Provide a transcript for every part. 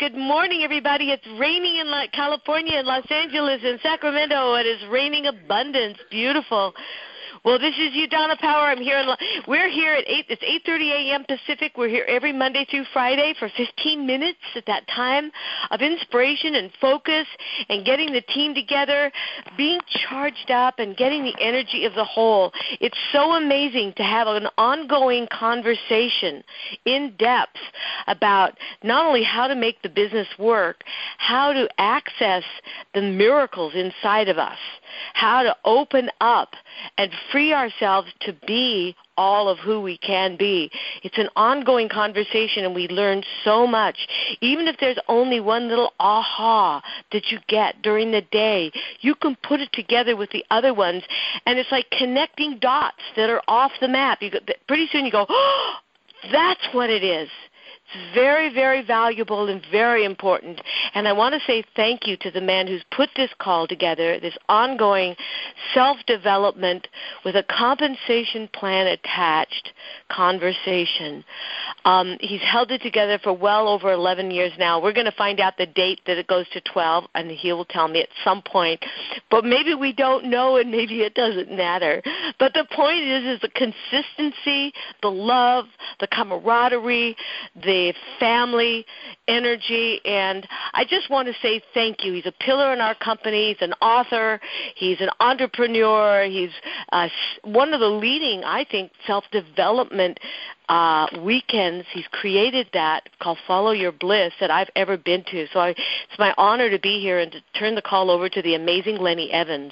Good morning, everybody. It's raining in California, in Los Angeles, in Sacramento. It is raining abundance. Beautiful. Well, this is Udana Power. I'm here. We're here at 8. It's 8:30 a.m. Pacific. We're here every Monday through Friday for 15 minutes at that time of inspiration and focus and getting the team together, being charged up and getting the energy of the whole. It's so amazing to have an ongoing conversation in depth about not only how to make the business work, how to access the miracles inside of us, how to open up and free ourselves to be all of who we can be. It's an ongoing conversation, and we learn so much. Even if there's only one little aha that you get during the day, you can put it together with the other ones, and it's like connecting dots that are off the map. Pretty soon you go, oh, that's what it is. It's very, very valuable and very important. And I want to say thank you to the man who's put this call together, this ongoing self-development with a compensation plan attached conversation. He's held it together for well over 11 years now. We're going to find out the date that it goes to 12, and he will tell me at some point. But maybe we don't know, and maybe it doesn't matter. But the point is the consistency, the love, the camaraderie, the family energy, and I just want to say thank you. He's a pillar in our company. He's an author. He's an entrepreneur. He's one of the leading, I think, self-development weekends. He's created that called Follow Your Bliss that I've ever been to. So it's my honor to be here and to turn the call over to the amazing Lenny Evans.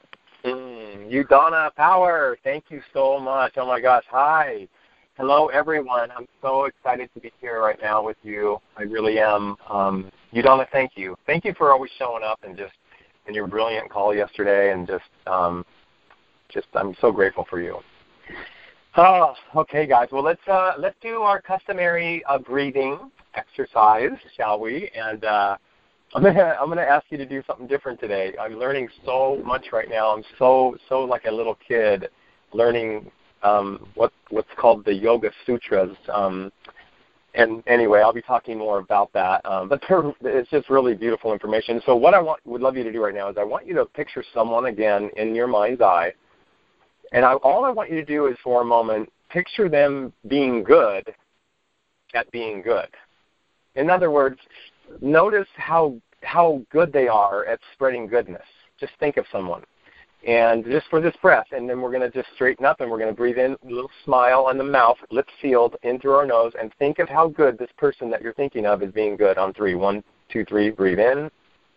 Udana Power, thank you so much. Oh, my gosh. Hi. Hello, everyone. I'm so excited to be here right now with you. I really am. Udana, thank you. Thank you for always showing up and your brilliant call yesterday, and I'm so grateful for you. Oh, okay, guys. Well, let's do our customary breathing exercise, shall we? And I'm gonna ask you to do something different today. I'm learning so much right now. I'm so like a little kid learning what's called the Yoga Sutras. And anyway, I'll be talking more about that. But it's just really beautiful information. So what I would love you to do right now is I want you to picture someone again in your mind's eye. And all I want you to do is for a moment, picture them being good at being good. In other words, notice how good they are at spreading goodness. Just think of someone. And just for this breath, and then we're going to just straighten up, and we're going to breathe in, a little smile on the mouth, lips sealed, in through our nose, and think of how good this person that you're thinking of is being good on 3. 1, 2, 3, breathe in.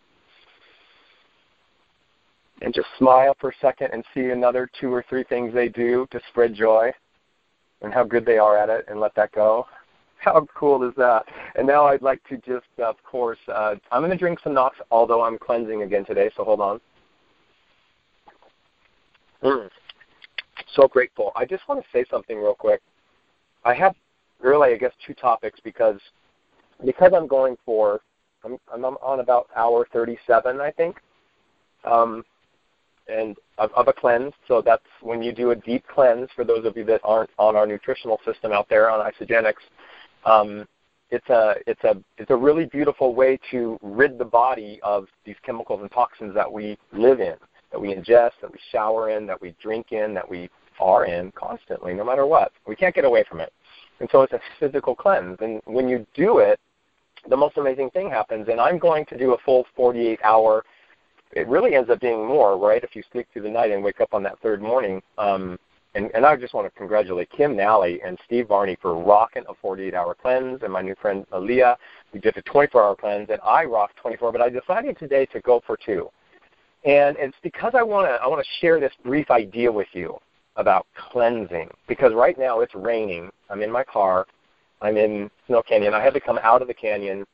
And just smile for a second and see another 2 or 3 things they do to spread joy and how good they are at it, and let that go. How cool is that? And now I'd like to just, of course, I'm going to drink some Knox, although I'm cleansing again today, so hold on. So grateful. I just want to say something real quick. I have really, I guess, 2 topics because I'm going for, I'm on about hour 37, I think, and of a cleanse. So that's when you do a deep cleanse. For those of you that aren't on our nutritional system out there on Isagenix, it's a really beautiful way to rid the body of these chemicals and toxins that we live in, that we ingest, that we shower in, that we drink in, that we are in constantly, no matter what. We can't get away from it. And so it's a physical cleanse. And when you do it, the most amazing thing happens. And I'm going to do a full 48-hour. It really ends up being more, right, if you sleep through the night and wake up on that third morning. And I just want to congratulate Kim Nally and Steve Varney for rocking a 48-hour cleanse, and my new friend Aaliyah, we did a 24-hour cleanse, and I rocked 24, but I decided today to go for 2. And it's because I want to share this brief idea with you about cleansing, because right now it's raining. I'm in my car. I'm in Snow Canyon. I had to come out of the canyon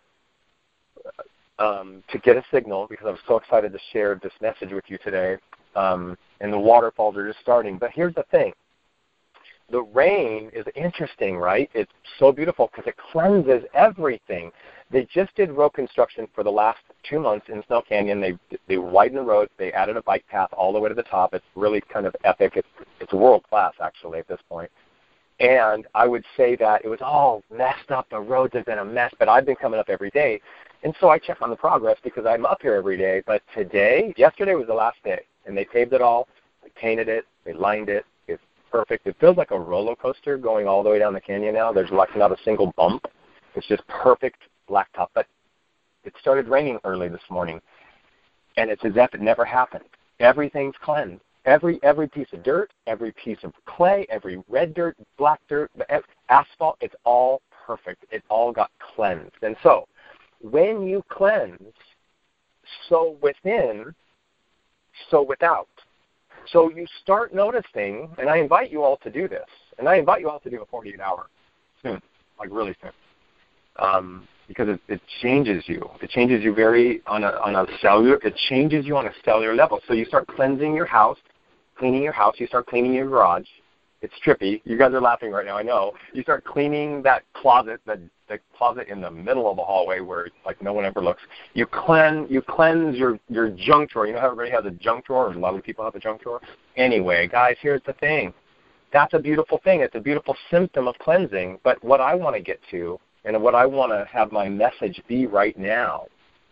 to get a signal because I'm so excited to share this message with you today. And the waterfalls are just starting. But here's the thing. The rain is interesting, right? It's so beautiful because it cleanses everything. They just did road construction for the last 2 months in Snow Canyon. They widened the roads. They added a bike path all the way to the top. It's really kind of epic. It's world class, actually, at this point. And I would say that it was all messed up. The roads have been a mess, but I've been coming up every day. And so I check on the progress because I'm up here every day. But yesterday was the last day, and they paved it all. They painted it. They lined it. It's perfect. It feels like a roller coaster going all the way down the canyon now. There's like not a single bump. It's just perfect blacktop. But it started raining early this morning, and it's as if it never happened. Everything's cleansed. Every piece of dirt, every piece of clay, every red dirt, black dirt, asphalt, it's all perfect. It all got cleansed. And so when you cleanse, so within, so without. So you start noticing, and I invite you all to do this, and I invite you all to do a 48-hour soon, like really soon, because it changes you. It changes you it changes you on a cellular level. So you start cleansing your house, cleaning your house, you start cleaning your garage. It's trippy. You guys are laughing right now, I know. You start cleaning that closet, the closet in the middle of the hallway where like no one ever looks. You cleanse your junk drawer. You know how everybody has a junk drawer, or a lot of people have a junk drawer? Anyway, guys, here's the thing. That's a beautiful thing. It's a beautiful symptom of cleansing. But what I want to get to, and what I want to have my message be right now,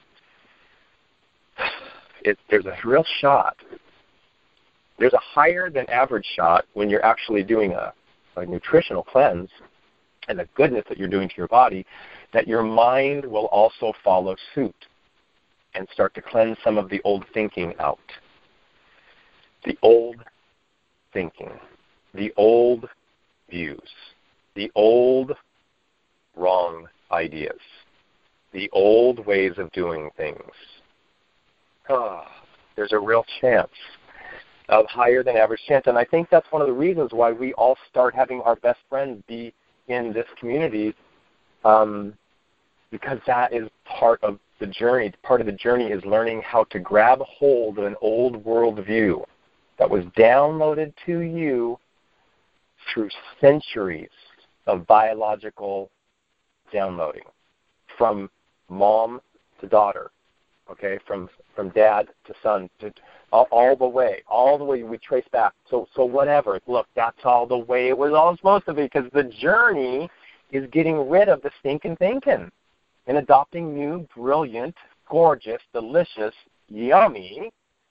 there's a real shot. There's a higher than average shot when you're actually doing a nutritional cleanse and the goodness that you're doing to your body, that your mind will also follow suit and start to cleanse some of the old thinking out. The old thinking, the old views, the old wrong ideas, the old ways of doing things. There's a real chance of higher than average chance. And I think that's one of the reasons why we all start having our best friends be in this community, because that is part of the journey. Part of the journey is learning how to grab hold of an old worldview that was downloaded to you through centuries of biological downloading, from mom to daughter, okay, from dad to son, to all the way we trace back. So whatever, look, that's all the way it was all supposed to be, because the journey is getting rid of the stinking thinking and adopting new, brilliant, gorgeous, delicious, yummy,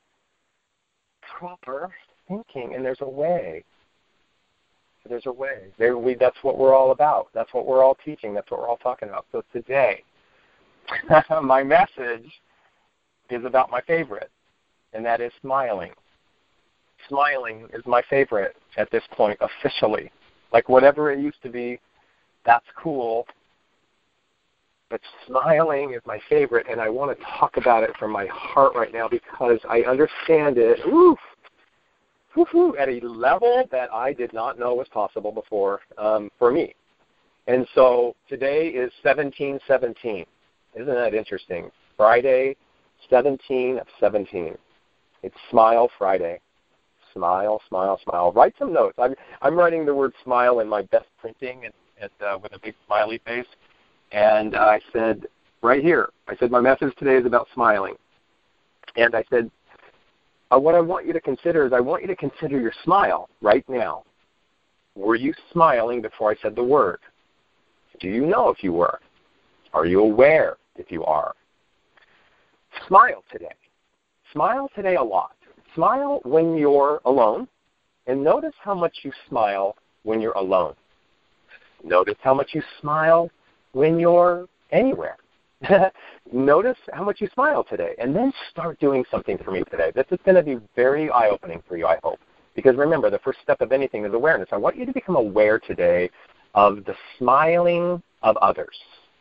proper thinking. And there's a way. There's a way. That's what we're all about. That's what we're all teaching. That's what we're all talking about. So today, my message is about my favorite, and that is smiling. Smiling is my favorite at this point, officially. Like whatever it used to be, that's cool. But smiling is my favorite, and I want to talk about it from my heart right now because I understand it at a level that I did not know was possible before for me. And so today is 17/17. Isn't that interesting? Friday, 17 of 17. It's Smile Friday. Smile, smile, smile. Write some notes. I'm writing the word smile in my best printing and with a big smiley face. And I said, right here, I said my message today is about smiling. And I said, what I want you to consider is I want you to consider your smile right now. Were you smiling before I said the word? Do you know if you were? Are you aware if you are? Smile today. Smile today a lot. Smile when you're alone, and notice how much you smile when you're alone. Notice how much you smile when you're anywhere. Notice how much you smile today, and then start doing something for me today. This is going to be very eye-opening for you, I hope. Because remember, the first step of anything is awareness. I want you to become aware today of the smiling of others.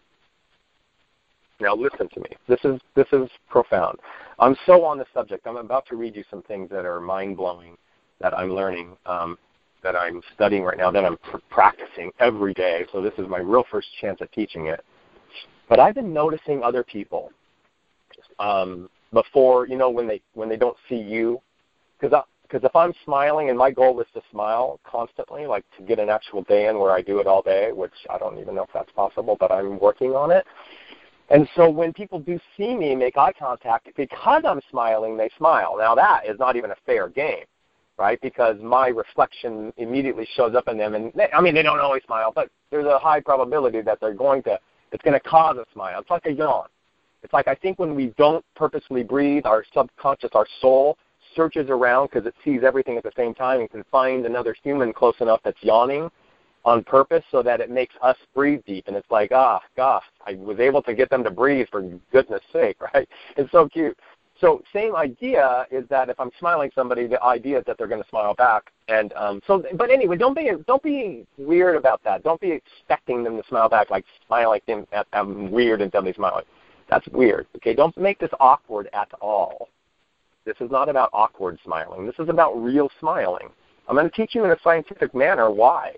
Now listen to me. This is profound. I'm so on the subject. I'm about to read you some things that are mind-blowing that I'm learning, that I'm studying right now, that I'm practicing every day. So this is my real first chance at teaching it. But I've been noticing other people before, when they don't see you. Because if I'm smiling, and my goal is to smile constantly, like to get an actual day in where I do it all day, which I don't even know if that's possible, but I'm working on it. And so when people do see me make eye contact, because I'm smiling, they smile. Now that is not even a fair game, right? Because my reflection immediately shows up in them. And they don't always smile, but there's a high probability that it's going to cause a smile. It's like a yawn. It's like I think when we don't purposely breathe, our subconscious, our soul, searches around because it sees everything at the same time and can find another human close enough that's yawning on purpose so that it makes us breathe deep. And it's like, gosh, I was able to get them to breathe for goodness sake, right? It's so cute. So same idea is that if I'm smiling somebody, the idea is that they're going to smile back. And but anyway, don't be weird about that. Don't be expecting them to smile back, like smiling at them weird until they smile. That's weird. Okay, don't make this awkward at all. This is not about awkward smiling. This is about real smiling. I'm going to teach you in a scientific manner why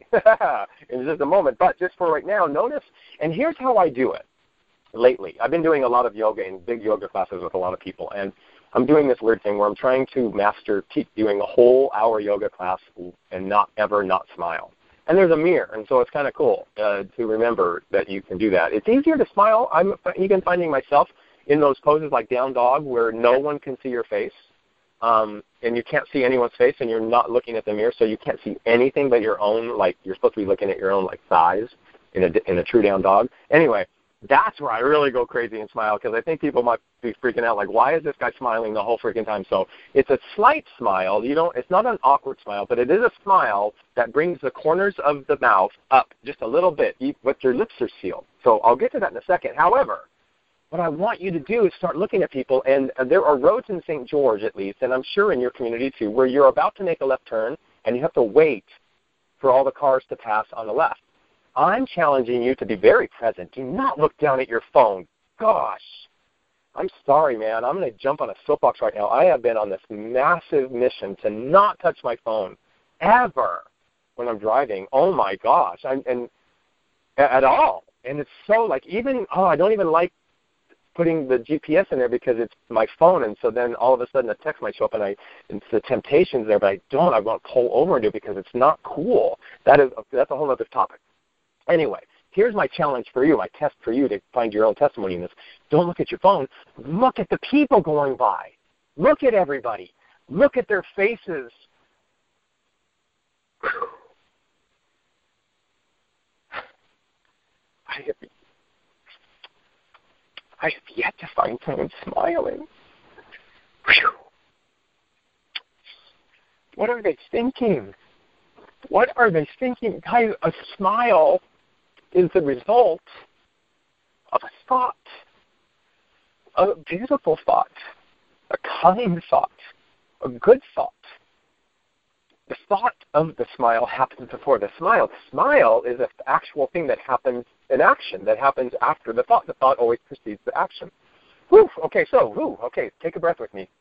in just a moment. But just for right now, notice, and here's how I do it. Lately, I've been doing a lot of yoga in big yoga classes with a lot of people, and I'm doing this weird thing where I'm trying to keep doing a whole hour yoga class and not smile. And there's a mirror, and so it's kind of cool to remember that you can do that. It's easier to smile. I'm even finding myself in those poses like down dog where no one can see your face, and you can't see anyone's face, and you're not looking at the mirror, so you can't see anything but your own, like you're supposed to be looking at your own like thighs in a true down dog. Anyway, that's where I really go crazy and smile because I think people might be freaking out like, why is this guy smiling the whole freaking time? So it's a slight smile. It's not an awkward smile, but it is a smile that brings the corners of the mouth up just a little bit, but your lips are sealed. So I'll get to that in a second. However, what I want you to do is start looking at people, and there are roads in St. George at least, and I'm sure in your community too, where you're about to make a left turn and you have to wait for all the cars to pass on the left. I'm challenging you to be very present. Do not look down at your phone. Gosh, I'm sorry, man. I'm going to jump on a soapbox right now. I have been on this massive mission to not touch my phone ever when I'm driving. Oh, my gosh, and at all. And it's so like I don't even like putting the GPS in there because it's my phone, and so then all of a sudden a text might show up, and it's the temptation's there, but I want to pull over and do it because it's not cool. That's a whole other topic. Anyway, here's my challenge for you, my test for you to find your own testimony in this. Don't look at your phone. Look at the people going by. Look at everybody. Look at their faces. I have yet to find someone smiling. What are they thinking? What are they thinking? Guys, a smile is the result of a thought, a beautiful thought, a kind thought, a good thought. The thought of the smile happens before the smile. The smile is an actual thing that happens, an action that happens after the thought. The thought always precedes the action. Okay, take a breath with me.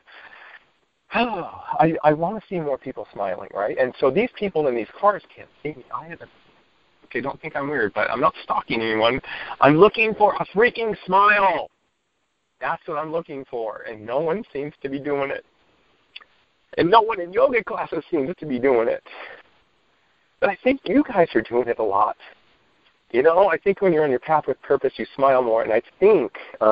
I want to see more people smiling, right? And so these people in these cars can't see me. Okay, don't think I'm weird, but I'm not stalking anyone. I'm looking for a freaking smile. That's what I'm looking for, and no one seems to be doing it. And no one in yoga classes seems to be doing it. But I think you guys are doing it a lot. I think when you're on your path with purpose, you smile more, and I think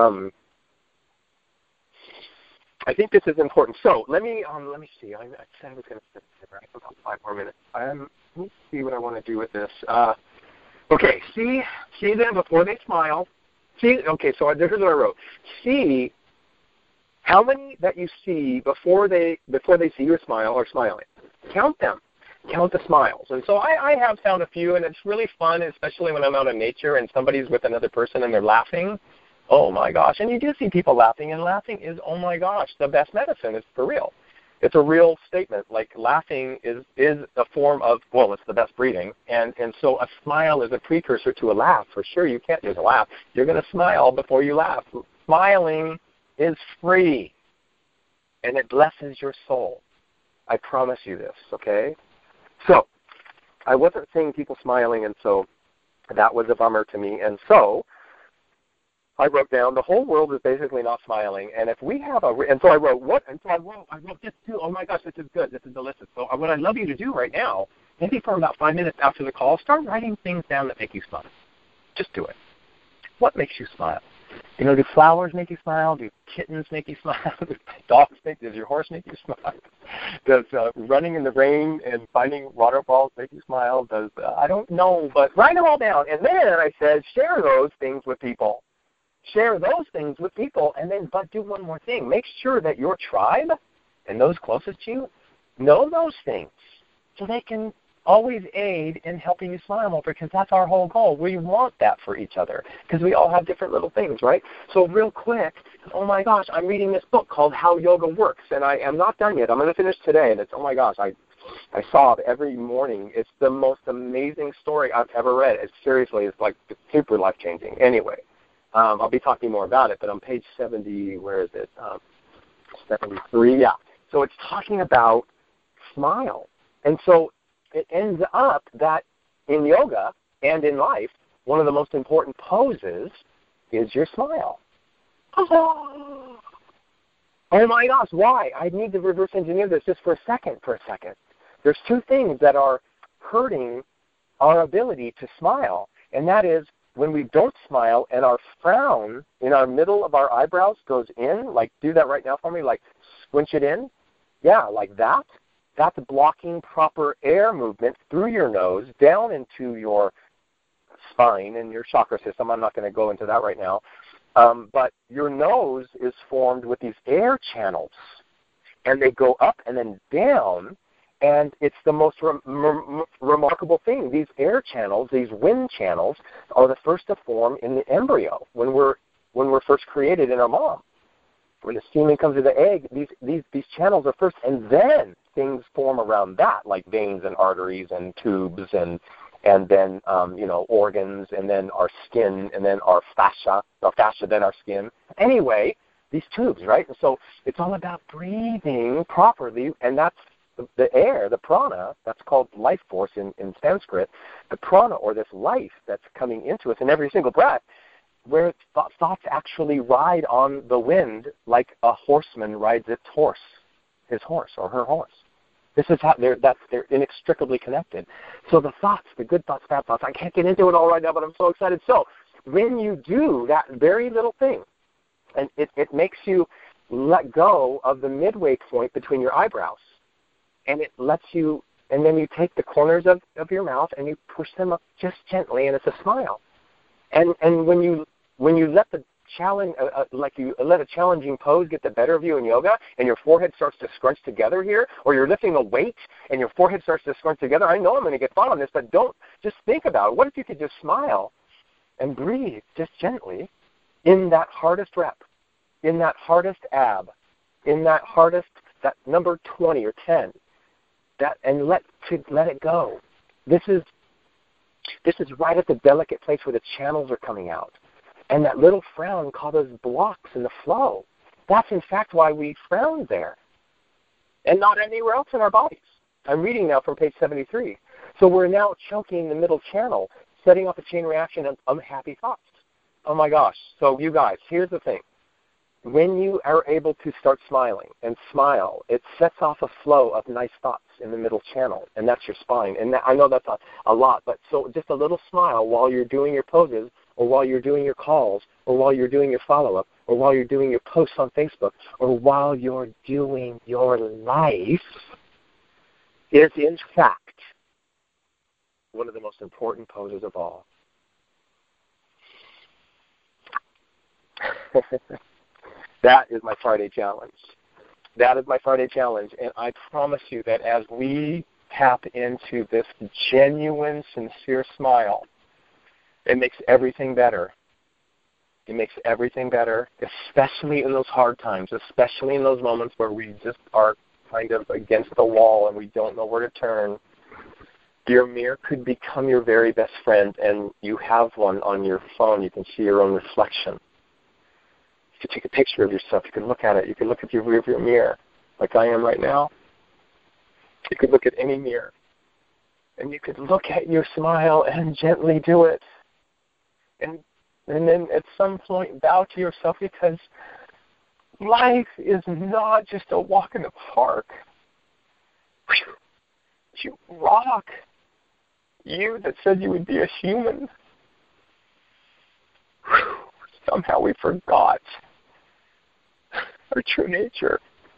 this is important. So let me see. I said I was going to sit there. I have about 5 more minutes. Let me see what I want to do with this. Okay, see them before they smile. Okay, so here's what I wrote. See how many that you see before they see your smile are smiling. Count them. Count the smiles. And so I have found a few, and it's really fun, especially when I'm out in nature and somebody's with another person and they're laughing. Oh, my gosh. And you do see people laughing, and laughing is, oh, my gosh, the best medicine. It's for real. It's a real statement. Like laughing is a form of, it's the best breathing. And so a smile is a precursor to a laugh. For sure, you can't just laugh. You're going to smile before you laugh. Smiling is free, and it blesses your soul. I promise you this, okay? So I wasn't seeing people smiling, and so that was a bummer to me. And so I wrote down the whole world is basically not smiling, and if we have and so I wrote what? And so I wrote this too. Oh my gosh, this is good. This is delicious. So what I'd love you to do right now, maybe for about 5 minutes after the call, start writing things down that make you smile. Just do it. What makes you smile? Do flowers make you smile? Do kittens make you smile? Does your horse make you smile? Does running in the rain and finding waterfalls make you smile? I don't know, but write them all down. And then I said, share those things with people. Share those things with people, and then but do one more thing. Make sure that your tribe and those closest to you know those things so they can always aid in helping you smile more, because that's our whole goal. We want that for each other because we all have different little things, right? So real quick, oh my gosh, I'm reading this book called How Yoga Works, and I am not done yet. I'm going to finish today, and it's, oh my gosh, I sob every morning. It's the most amazing story I've ever read. It's like super life-changing. Anyway, I'll be talking more about it, but on page 70, where is it? 73, yeah. So it's talking about smile. And so it ends up that in yoga and in life, one of the most important poses is your smile. Oh my gosh, why? I need to reverse engineer this just for a second. There's two things that are hurting our ability to smile, and that is when we don't smile and our frown in our middle of our eyebrows goes in, like do that right now for me, like squinch it in. Yeah, like that. That's blocking proper air movement through your nose down into your spine and your chakra system. I'm not going to go into that right now. But your nose is formed with these air channels, and they go up and then down, and it's the most remarkable thing. These air channels, these wind channels, are the first to form in the embryo when we're first created in our mom. When the semen comes to the egg, these channels are first, and then things form around that, like veins and arteries and tubes and then organs, and then our skin, and then our fascia, then our skin. Anyway, these tubes, right? And so it's all about breathing properly, and that's the air, the prana, that's called life force in Sanskrit. The prana, or this life that's coming into us in every single breath, where thoughts actually ride on the wind like a horseman rides his horse or her horse. This is how they're inextricably connected. So the thoughts, the good thoughts, bad thoughts, I can't get into it all right now, but I'm so excited. So when you do that very little thing, and it makes you let go of the midway point between your eyebrows, and it lets you, and then you take the corners of your mouth and you push them up just gently, and it's a smile. And when you let the challenge, you let a challenging pose get the better of you in yoga, and your forehead starts to scrunch together here, or you're lifting a weight and your forehead starts to scrunch together. I know I'm going to get fun on this, but don't just think about it. What if you could just smile and breathe just gently in that hardest rep, in that hardest ab, in that number 20 or 10, and let it go. This is right at the delicate place where the channels are coming out. And that little frown causes blocks in the flow. That's in fact why we frown there, and not anywhere else in our bodies. I'm reading now from page 73. So we're now choking the middle channel, setting off a chain reaction of unhappy thoughts. Oh my gosh. So you guys, here's the thing. When you are able to start smiling and smile, it sets off a flow of nice thoughts in the middle channel, and that's your spine. And I know that's a lot, but so just a little smile while you're doing your poses, or while you're doing your calls, or while you're doing your follow-up, or while you're doing your posts on Facebook, or while you're doing your life, is in fact one of the most important poses of all. That is my Friday challenge. That is my Friday challenge, and I promise you that as we tap into this genuine, sincere smile, it makes everything better. It makes everything better, especially in those hard times, especially in those moments where we just are kind of against the wall and we don't know where to turn. Your mirror could become your very best friend, and you have one on your phone. You can see your own reflection. You can take a picture of yourself. You can look at it. You can look at your rearview mirror like I am right now. You could look at any mirror, and you could look at your smile and gently do it. And then at some point bow to yourself, because life is not just a walk in the park. You rock. You that said you would be a human. somehow we forgot our true nature,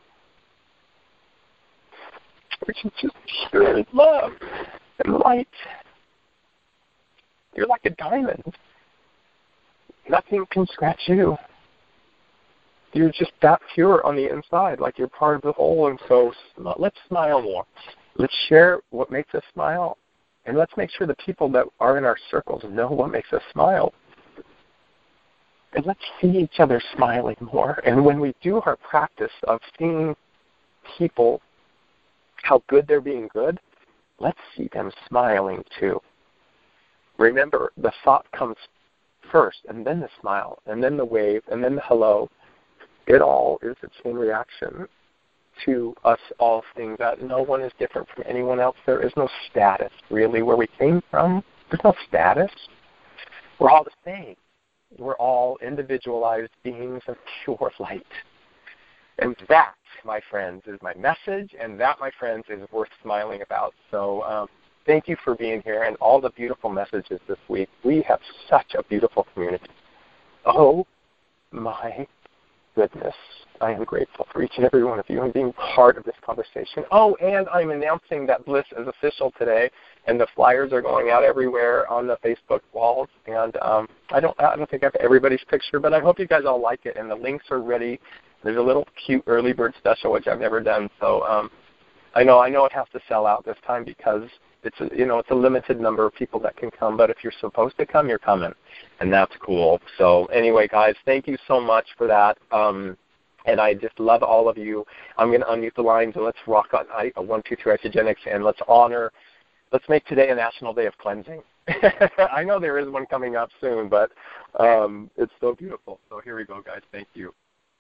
which is just pure love and light. You're like a diamond. Nothing can scratch you. You're just that pure on the inside, like you're part of the whole. And so let's smile more. Let's share what makes us smile. And let's make sure the people that are in our circles know what makes us smile. And let's see each other smiling more. And when we do our practice of seeing people, how good they're being good, let's see them smiling too. Remember, the thought comes first, and then the smile, and then the wave, and then the hello. It all is a chain reaction to us all seeing that no one is different from anyone else. There is no status, really, where we came from. There's no status. We're all the same. We're all individualized beings of pure light. And that, my friends, is my message, and that, my friends, is worth smiling about. So thank you for being here and all the beautiful messages this week. We have such a beautiful community. Oh, my goodness. I am grateful for each and every one of you and being part of this conversation. Oh, and I'm announcing that Bliss is official today, and the flyers are going out everywhere on the Facebook walls. And I don't think I have everybody's picture, but I hope you guys all like it. And the links are ready. There's a little cute early bird special, which I've never done. So I know it has to sell out this time because it's a limited number of people that can come. But if you're supposed to come, you're coming, and that's cool. So anyway, guys, thank you so much for that. And I just love all of you. I'm going to unmute the lines, and let's rock on 1, 2, 3 Isagenix, and let's make today a National Day of Cleansing. I know there is one coming up soon, but it's so beautiful. So here we go, guys. Thank you.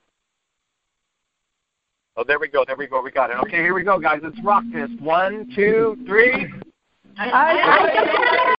Oh, there we go. We got it. Okay, here we go, guys. Let's rock this. 1, 2, 3.